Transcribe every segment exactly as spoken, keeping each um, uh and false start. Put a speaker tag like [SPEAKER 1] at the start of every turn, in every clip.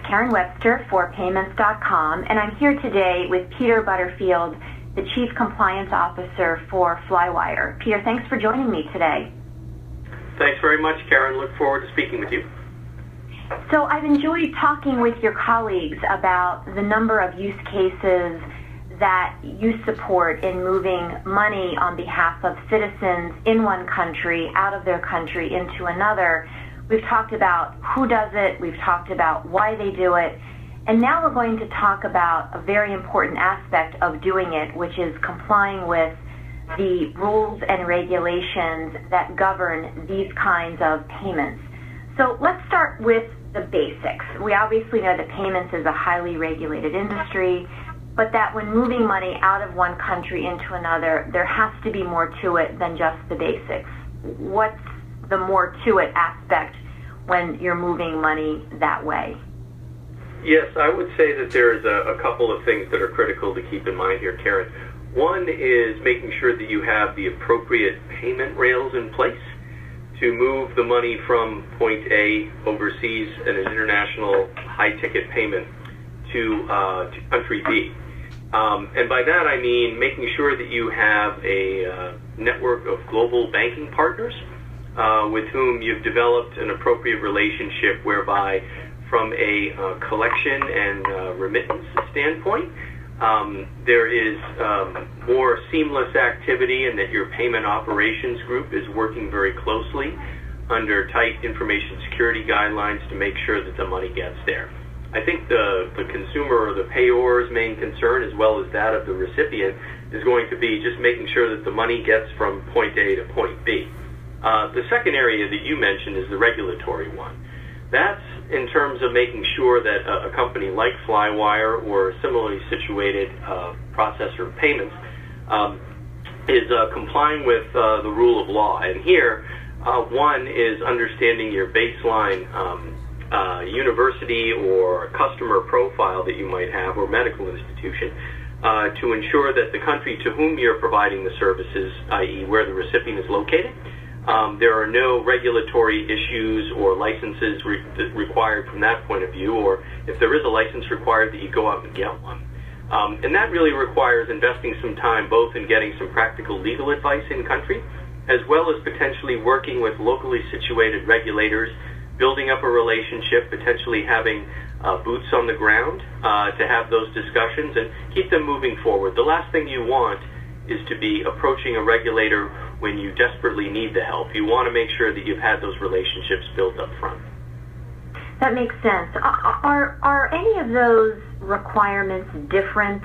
[SPEAKER 1] Karen Webster for payments dot com, and I'm here today with Peter Butterfield, the Chief Compliance Officer for Flywire. Peter, thanks for joining me today.
[SPEAKER 2] Thanks very much, Karen. Look forward to speaking with you.
[SPEAKER 1] So I've enjoyed talking with your colleagues about the number of use cases that you support in moving money on behalf of citizens in one country, out of their country, into another. We've talked about who does it, we've talked about why they do it, and now we're going to talk about a very important aspect of doing it, which is complying with the rules and regulations that govern these kinds of payments. So let's start with the basics. We obviously know that payments is a highly regulated industry, but that when moving money out of one country into another, there has to be more to it than just the basics. What's the more to it aspect when you're moving money that way?
[SPEAKER 2] Yes, I would say that there's a, a couple of things that are critical to keep in mind here, Karen. One is making sure that you have the appropriate payment rails in place to move the money from point A overseas in an international high-ticket payment to, uh, to country B. Um, and by that I mean making sure that you have a uh, network of global banking partners uh, with whom you've developed an appropriate relationship whereby from a uh, collection and uh, remittance standpoint, um, there is um, more seamless activity and that your payment operations group is working very closely under tight information security guidelines to make sure that the money gets there. I think the, the consumer or the payor's main concern, as well as that of the recipient, is going to be just making sure that the money gets from point A to point B. Uh, the second area that you mentioned is the regulatory one. That's in terms of making sure that a, a company like Flywire or a similarly situated uh, processor of payments um, is uh, complying with uh, the rule of law. And here, uh, one is understanding your baseline um, uh, university or customer profile that you might have or medical institution uh, to ensure that the country to whom you're providing the services, that is where the recipient is located, Um, there are no regulatory issues or licenses re required from that point of view, or if there is a license required, that you go out and get one. Um, and that really requires investing some time both in getting some practical legal advice in country, as well as potentially working with locally situated regulators, building up a relationship, potentially having uh, boots on the ground uh, to have those discussions and keep them moving forward. The last thing you want is to be approaching a regulator when you desperately need the help. You want to make sure that you've had those relationships built up front.
[SPEAKER 1] That makes sense. Are, are any of those requirements different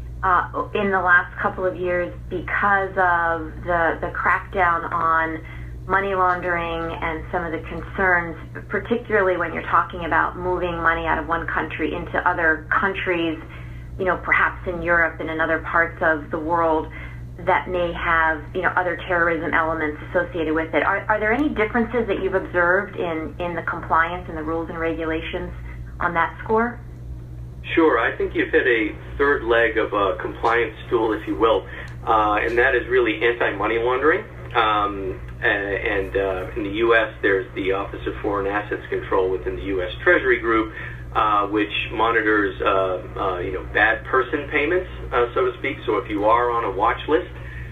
[SPEAKER 1] uh, in the last couple of years because of the, the crackdown on money laundering and some of the concerns, particularly when you're talking about moving money out of one country into other countries, you know, perhaps in Europe and in other parts of the world that may have, you know, other terrorism elements associated with it? Are, are there any differences that you've observed in, in the compliance and the rules and regulations on that score?
[SPEAKER 2] Sure. I think you've hit a third leg of a compliance stool, if you will, uh, and that is really anti-money laundering. Um, and uh, in the U S, there's the Office of Foreign Assets Control within the U S Treasury Group, Uh, which monitors, uh, uh, you know, bad person payments, uh, so to speak. So if you are on a watch list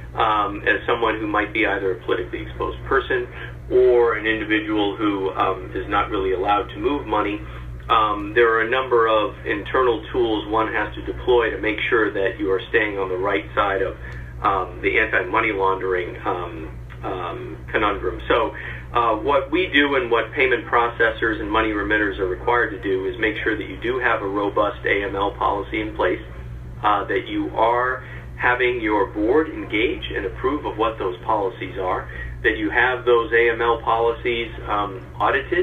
[SPEAKER 2] um, as someone who might be either a politically exposed person or an individual who um, is not really allowed to move money, um, there are a number of internal tools one has to deploy to make sure that you are staying on the right side of um, the anti-money laundering um, um, conundrum. So Uh, what we do and what payment processors and money remitters are required to do is make sure that you do have a robust A M L policy in place, uh, that you are having your board engage and approve of what those policies are, that you have those A M L policies um, audited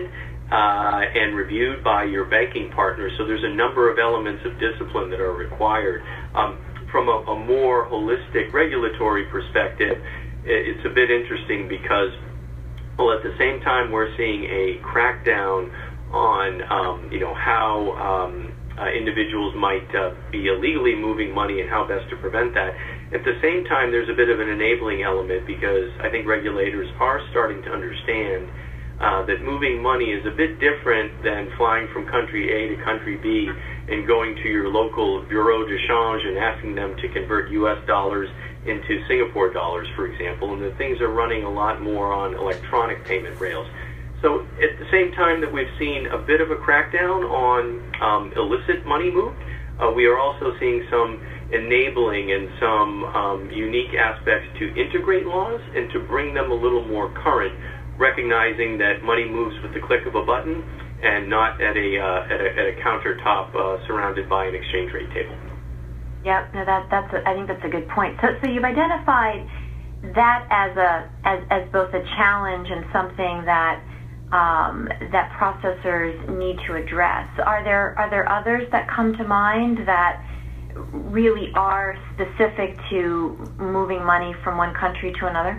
[SPEAKER 2] uh, and reviewed by your banking partners. So there's a number of elements of discipline that are required. Um, from a, a more holistic regulatory perspective, it's a bit interesting because, well, at the same time, we're seeing a crackdown on, um, you know, how um, uh, individuals might uh, be illegally moving money and how best to prevent that. At the same time, there's a bit of an enabling element because I think regulators are starting to understand uh, that moving money is a bit different than flying from country A to country B and going to your local bureau de change and asking them to convert U S dollars into Singapore dollars, for example, and that things are running a lot more on electronic payment rails. So at the same time that we've seen a bit of a crackdown on um, illicit money moved, uh, we are also seeing some enabling and some um, unique aspects to integrate laws and to bring them a little more current, recognizing that money moves with the click of a button and not at a uh, at a, at a countertop uh, surrounded by an exchange rate table.
[SPEAKER 1] Yep, no, that that's a, I think that's a good point. So, so you've identified that as a as as both a challenge and something that um, that processors need to address. Are there are there others that come to mind that really are specific to moving money from one country to another?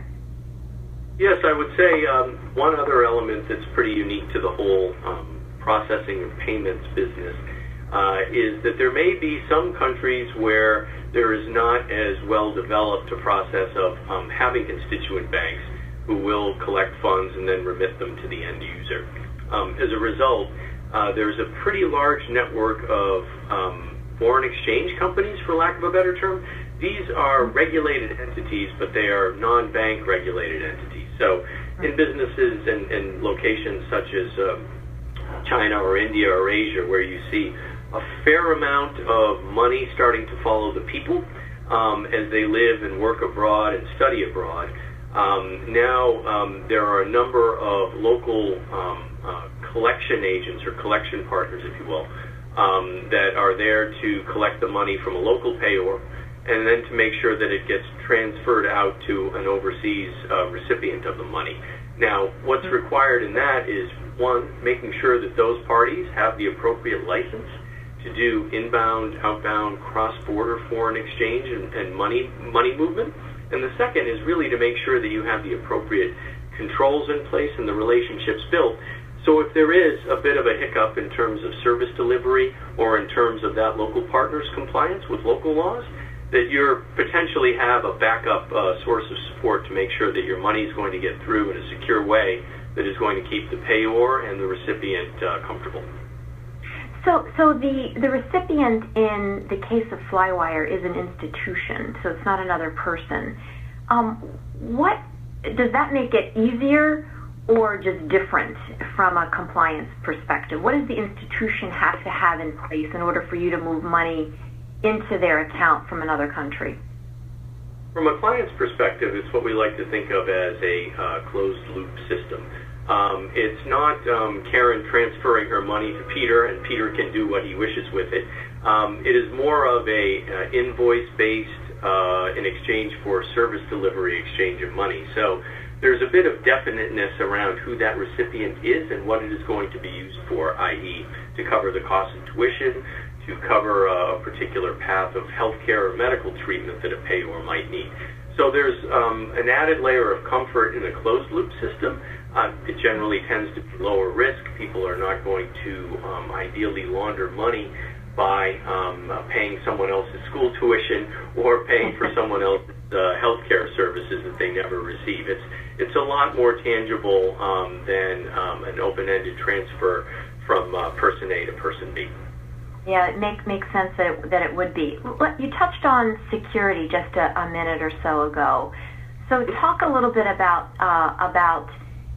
[SPEAKER 2] Yes, I would say um, one other element that's pretty unique to the whole um, processing of payments business uh, is that there may be some countries where there is not as well developed a process of um, having constituent banks who will collect funds and then remit them to the end user. Um, as a result, uh, there's a pretty large network of um, foreign exchange companies, for lack of a better term. These are regulated entities, but they are non-bank regulated entities. So in businesses and, and locations such as um, China or India or Asia, where you see a fair amount of money starting to follow the people um, as they live and work abroad and study abroad, um, now um, there are a number of local um, uh, collection agents or collection partners, if you will, um, that are there to collect the money from a local payor and then to make sure that it gets transferred out to an overseas uh, recipient of the money. Now, what's required in that is, one, making sure that those parties have the appropriate license to do inbound, outbound, cross-border foreign exchange and, and money money movement. And the second is really to make sure that you have the appropriate controls in place and the relationships built. So if there is a bit of a hiccup in terms of service delivery or in terms of that local partner's compliance with local laws, that you potentially have a backup uh, source of support to make sure that your money is going to get through in a secure way that is going to keep the payor and the recipient uh, comfortable.
[SPEAKER 1] So, so the, the recipient in the case of Flywire is an institution, so it's not another person. Um, what does that make it easier or just different from a compliance perspective? What does the institution have to have in place in order for you to move money into their account from another country?
[SPEAKER 2] From a client's perspective, it's what we like to think of as a uh, closed-loop system. Um, it's not um, Karen transferring her money to Peter and Peter can do what he wishes with it. Um, it is more of a uh, invoice-based uh, in exchange for service delivery exchange of money. So there's a bit of definiteness around who that recipient is and what it is going to be used for, that is to cover the cost of tuition, to cover a particular path of healthcare or medical treatment that a payor might need. So there's um, an added layer of comfort in a closed-loop system. Uh, it generally tends to be lower risk. People are not going to um, ideally launder money by um, uh, paying someone else's school tuition or paying for someone else's uh, healthcare services that they never receive. It's it's a lot more tangible um, than um, an open-ended transfer from uh, person A to person B.
[SPEAKER 1] Yeah, it make, makes sense that it, that it would be. You touched on security just a, a minute or so ago. So talk a little bit about uh, about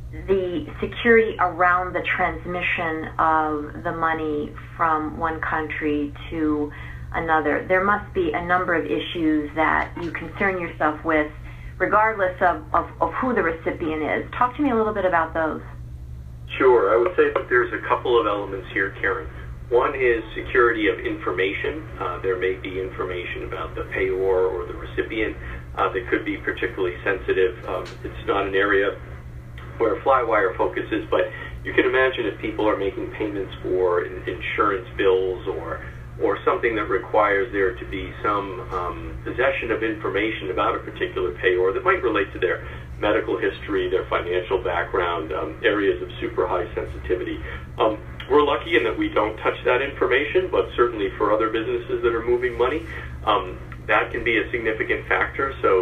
[SPEAKER 1] the security around the transmission of the money from one country to another. There must be a number of issues that you concern yourself with, regardless of, of, of who the recipient is. Talk to me a little bit about those.
[SPEAKER 2] Sure. I would say that there's a couple of elements here, Karen. One is security of information. Uh, there may be information about the payor or the recipient uh, that could be particularly sensitive. Um, it's not an area where Flywire focuses, but you can imagine if people are making payments for in- insurance bills or or something that requires there to be some um, possession of information about a particular payor that might relate to their medical history, their financial background, um, areas of super high sensitivity. Um, we're lucky in that we don't touch that information, but certainly for other businesses that are moving money, um, that can be a significant factor. So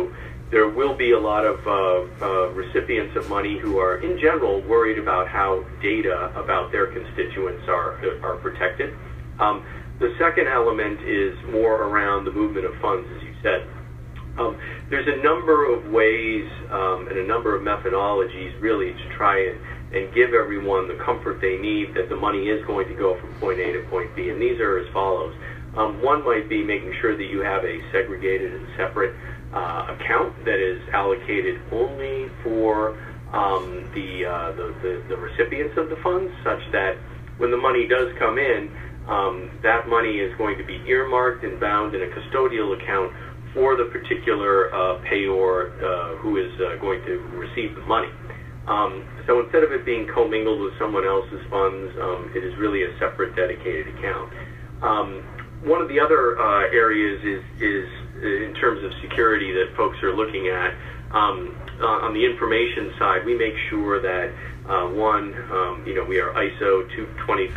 [SPEAKER 2] there will be a lot of uh, uh, recipients of money who are, in general, worried about how data about their constituents are are protected. Um, the second element is more around the movement of funds, as you said. Um, there's a number of ways um, and a number of methodologies, really, to try and, and give everyone the comfort they need that the money is going to go from point A to point B. And these are as follows. Um, one might be making sure that you have a segregated and separate uh, account that is allocated only for um, the, uh, the, the, the recipients of the funds, such that when the money does come in, um, that money is going to be earmarked and bound in a custodial account for the particular uh, payor uh, who is uh, going to receive the money. Um, so instead of it being commingled with someone else's funds, um, it is really a separate dedicated account. Um, one of the other uh, areas is, is in terms of security that folks are looking at. Um, uh, on the information side, we make sure that uh, one, um, you know, we are I S O twenty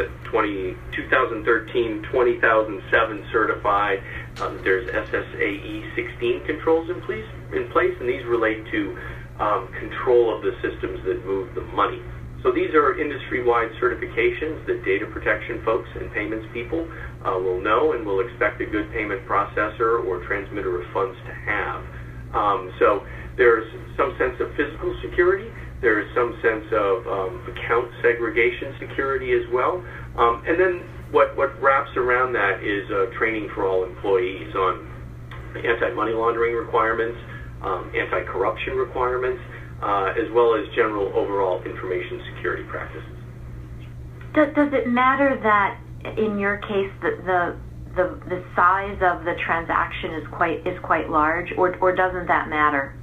[SPEAKER 2] thirteen twenty thousand seven certified. Um, there's S S A E sixteen controls in place, in place, and these relate to um, control of the systems that move the money. So these are industry-wide certifications that data protection folks and payments people uh, will know and will expect a good payment processor or transmitter of funds to have. Um, so there's some sense of physical security. There is some sense of um, account segregation security as well. Um, and then what, what wraps around that is uh, training for all employees on anti-money laundering requirements, um, anti-corruption requirements, uh, as well as general overall information security practices.
[SPEAKER 1] Does, does it matter that, in your case, the, the the the size of the transaction is quite is quite large, or or doesn't that matter?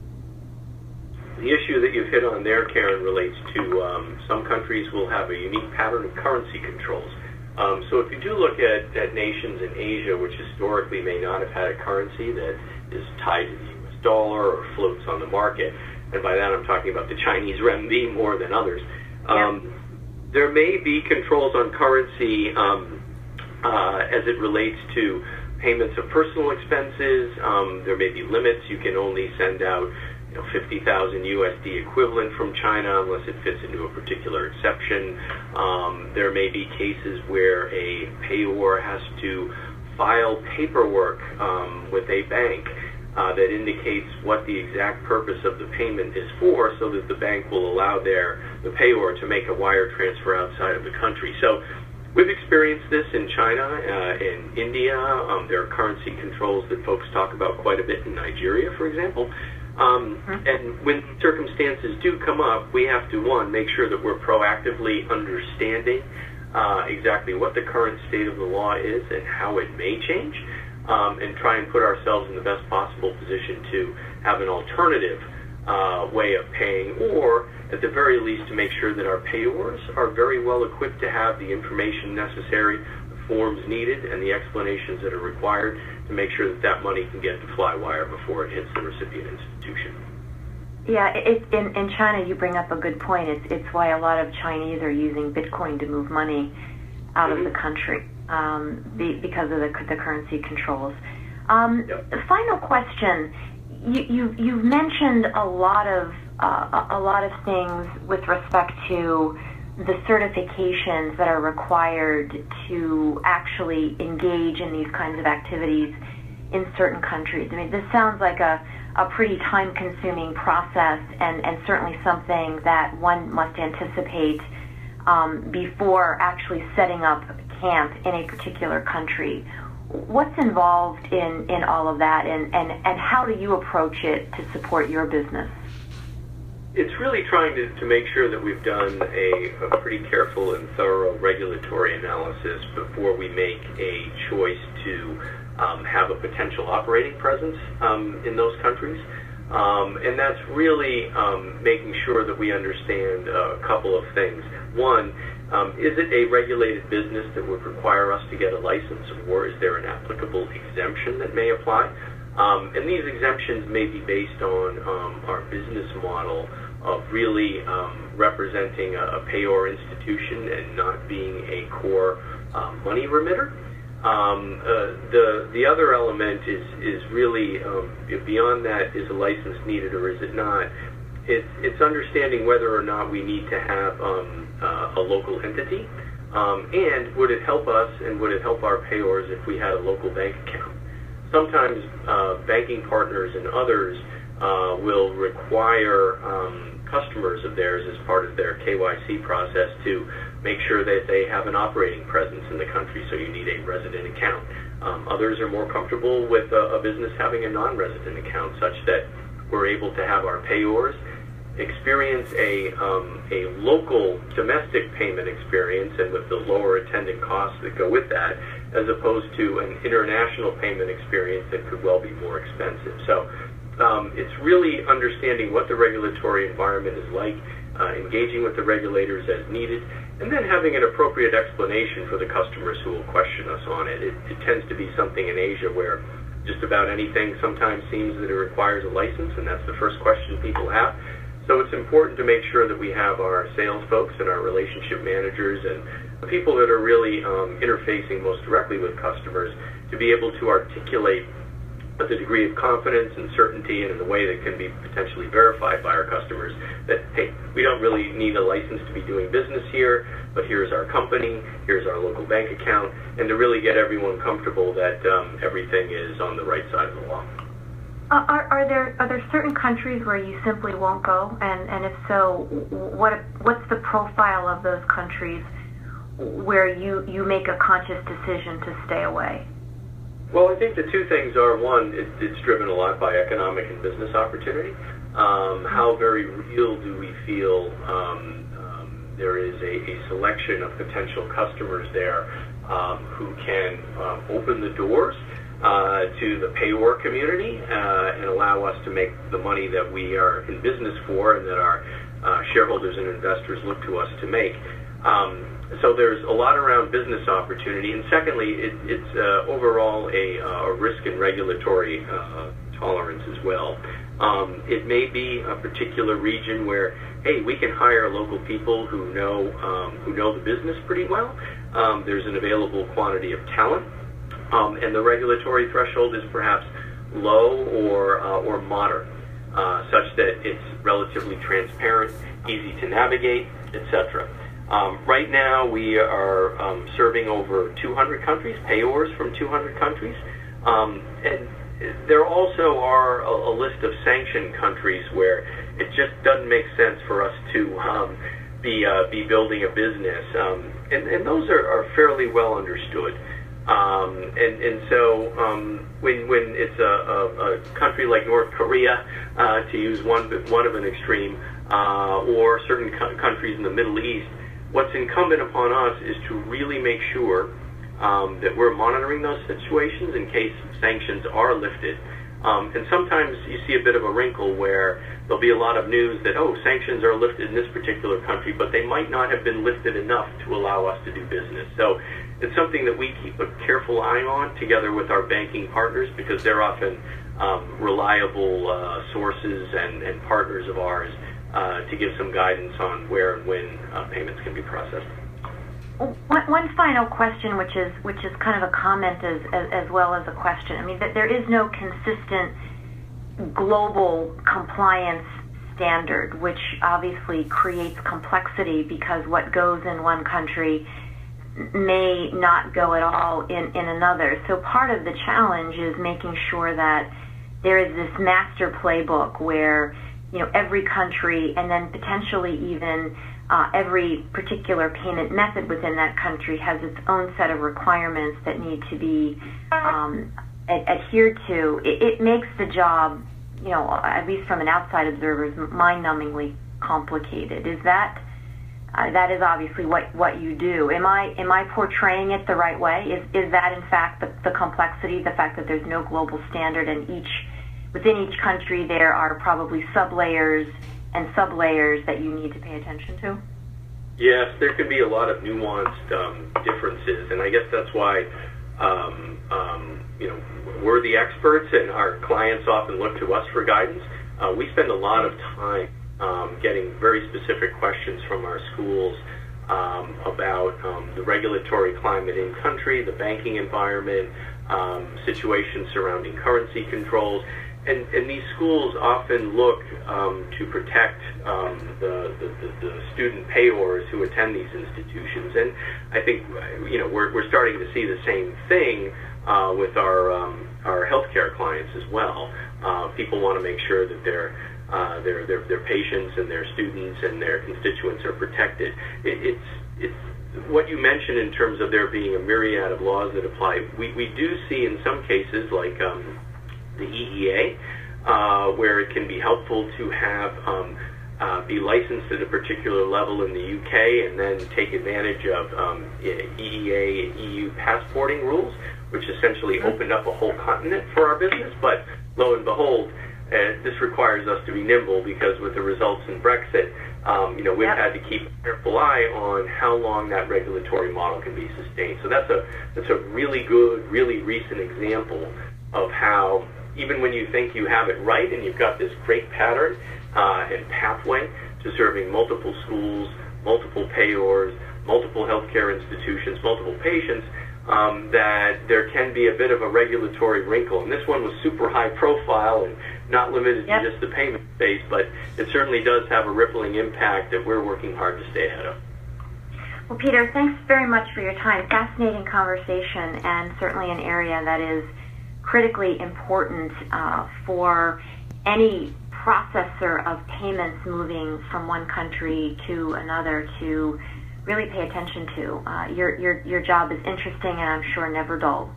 [SPEAKER 2] The issue that you've hit on there, Karen, relates to um, some countries will have a unique pattern of currency controls. Um, so if you do look at, at nations in Asia, which historically may not have had a currency that is tied to the U S dollar or floats on the market, and by that I'm talking about the Chinese renminbi more than others, um, yeah. there may be controls on currency um, uh, as it relates to payments of personal expenses. Um, there may be limits. You can only send out fifty thousand U S D equivalent from China unless it fits into a particular exception. Um, there may be cases where a payor has to file paperwork um, with a bank uh, that indicates what the exact purpose of the payment is for, so that the bank will allow their the payor to make a wire transfer outside of the country. So we've experienced this in China, uh, in India. Um, there are currency controls that folks talk about quite a bit in Nigeria, for example. Um, and when circumstances do come up, we have to, one, make sure that we're proactively understanding uh, exactly what the current state of the law is and how it may change, um, and try and put ourselves in the best possible position to have an alternative uh, way of paying, or at the very least to make sure that our payors are very well equipped to have the information necessary, the forms needed, and the explanations that are required to make sure that that money can get to Flywire before it hits the recipient institution.
[SPEAKER 1] Yeah, it, in, in China, you bring up a good point. It's, it's why a lot of Chinese are using Bitcoin to move money out mm-hmm. of the country um, be, because of the, the currency controls. Um, yep. Final question. You, you, you've mentioned a lot of uh, a lot of things with respect to the certifications that are required to actually engage in these kinds of activities in certain countries. I mean, this sounds like a, a pretty time-consuming process, and, and certainly something that one must anticipate um, before actually setting up camp in a particular country. What's involved in, in all of that, and, and, and how do you approach it to support your business?
[SPEAKER 2] It's really trying to, to make sure that we've done a, a pretty careful and thorough regulatory analysis before we make a choice to um, have a potential operating presence um, in those countries. Um, and that's really um, making sure that we understand a couple of things. One, um, is it a regulated business that would require us to get a license, or is there an applicable exemption that may apply? Um, and these exemptions may be based on um, our business model of really um, representing a, a payor institution and not being a core um, money remitter. Um, uh, the the other element is is really um, beyond that. Is a license needed or is it not? It's it's understanding whether or not we need to have um, uh, a local entity, um, and would it help us and would it help our payors if we had a local bank account? Sometimes uh, banking partners and others uh, will require um, customers of theirs as part of their K Y C process to make sure that they have an operating presence in the country, so you need a resident account. Um, others are more comfortable with a, a business having a non-resident account, such that we're able to have our payors experience a, um, a local domestic payment experience, and with the lower attendant costs that go with that, as opposed to an international payment experience that could well be more expensive. So um, it's really understanding what the regulatory environment is like, uh, engaging with the regulators as needed, and then having an appropriate explanation for the customers who will question us on it. It, it tends to be something in Asia where just about anything sometimes seems that it requires a license, and that's the first question people have. So it's important to make sure that we have our sales folks and our relationship managers and the people that are really um, interfacing most directly with customers to be able to articulate with a degree of confidence and certainty and in a way that can be potentially verified by our customers that, hey, we don't really need a license to be doing business here, but here's our company, here's our local bank account, and to really get everyone comfortable that um, everything is on the right side of the law.
[SPEAKER 1] Uh, are, are there are there certain countries where you simply won't go, and, and if so, what what's the profile of those countries where you, you make a conscious decision to stay away?
[SPEAKER 2] Well, I think the two things are, one, it, it's driven a lot by economic and business opportunity. Um, how very real do we feel um, um, there is a, a selection of potential customers there um, who can um, open the doors Uh, to the payor community uh, and allow us to make the money that we are in business for and that our uh, shareholders and investors look to us to make. Um, so there's a lot around business opportunity. And secondly, it, it's uh, overall a, a risk and regulatory uh, tolerance as well. Um, it may be a particular region where, hey, we can hire local people who know, um, who know the business pretty well. Um, there's an available quantity of talent. Um, and the regulatory threshold is perhaps low or uh, or moderate, uh, such that it's relatively transparent, easy to navigate, et cetera. Um, right now, we are um, serving over two hundred countries, payors from two hundred countries, um, and there also are a, a list of sanctioned countries where it just doesn't make sense for us to um, be uh, be building a business, um, and, and those are, are fairly well understood. Um, and, and so um, when, when it's a, a, a country like North Korea, uh, to use one, one of an extreme, uh, or certain co- countries in the Middle East, what's incumbent upon us is to really make sure um, that we're monitoring those situations in case sanctions are lifted. Um, and sometimes you see a bit of a wrinkle where there'll be a lot of news that, oh, sanctions are lifted in this particular country, but they might not have been lifted enough to allow us to do business. So it's something that we keep a careful eye on together with our banking partners, because they're often um, reliable uh, sources and, and partners of ours uh, to give some guidance on where and when uh, payments can be processed.
[SPEAKER 1] One, one final question, which is which is kind of a comment as, as as well as a question. I mean, that there is no consistent global compliance standard, which obviously creates complexity because what goes in one country may not go at all in, in another. So part of the challenge is making sure that there is this master playbook where, you know, every country and then potentially even uh, every particular payment method within that country has its own set of requirements that need to be um, ad- adhered to. It, it makes the job, you know, at least from an outside observer's, mind-numbingly complicated. Is that uh, that is obviously what, what you do? Am I am I portraying it the right way? Is is that in fact the, the complexity, the fact that there's no global standard, and each within each country there are probably sublayers and sublayers that you need to pay attention to?
[SPEAKER 2] Yes, there can be a lot of nuanced um, differences, and I guess that's why um, um, you know, we're the experts, and our clients often look to us for guidance. Uh, we spend a lot of time um, getting very specific questions from our schools um, about um, the regulatory climate in country, the banking environment, um, situations surrounding currency controls. And, and these schools often look um, to protect um, the, the, the, the student payors who attend these institutions. And I think, you know, we're, we're starting to see the same thing uh, with our, um, our healthcare clients as well. Uh, people want to make sure that their, uh, their, their, their patients and their students and their constituents are protected. It, it's, it's what you mentioned in terms of there being a myriad of laws that apply. We, we do see in some cases, like um, the E E A, uh, where it can be helpful to have um, uh, be licensed at a particular level in the U K and then take advantage of um, E E A and E U passporting rules, which essentially opened up a whole continent for our business. But lo and behold, uh, this requires us to be nimble, because with the results in Brexit, um, you know, we've yep. had to keep a careful eye on how long that regulatory model can be sustained. So that's a that's a really good, really recent example of how, even when you think you have it right and you've got this great pattern uh, and pathway to serving multiple schools, multiple payors, multiple healthcare institutions, multiple patients, um, that there can be a bit of a regulatory wrinkle. And this one was super high profile and not limited yep. to just the payment space, but it certainly does have a rippling impact that we're working hard to stay ahead of.
[SPEAKER 1] Well, Peter, thanks very much for your time. Fascinating conversation, and certainly an area that is critically important uh, for any processor of payments moving from one country to another to really pay attention to. Uh, your, your, your job is interesting and I'm sure never dull.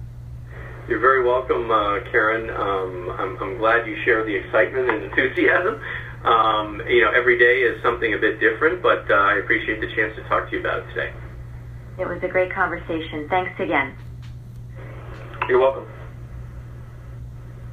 [SPEAKER 2] You're very welcome, uh, Karen. Um, I'm, I'm glad you share the excitement and enthusiasm. Um, you know, every day is something a bit different, but uh, I appreciate the chance to talk to you about it today.
[SPEAKER 1] It was a great conversation. Thanks again.
[SPEAKER 2] You're welcome.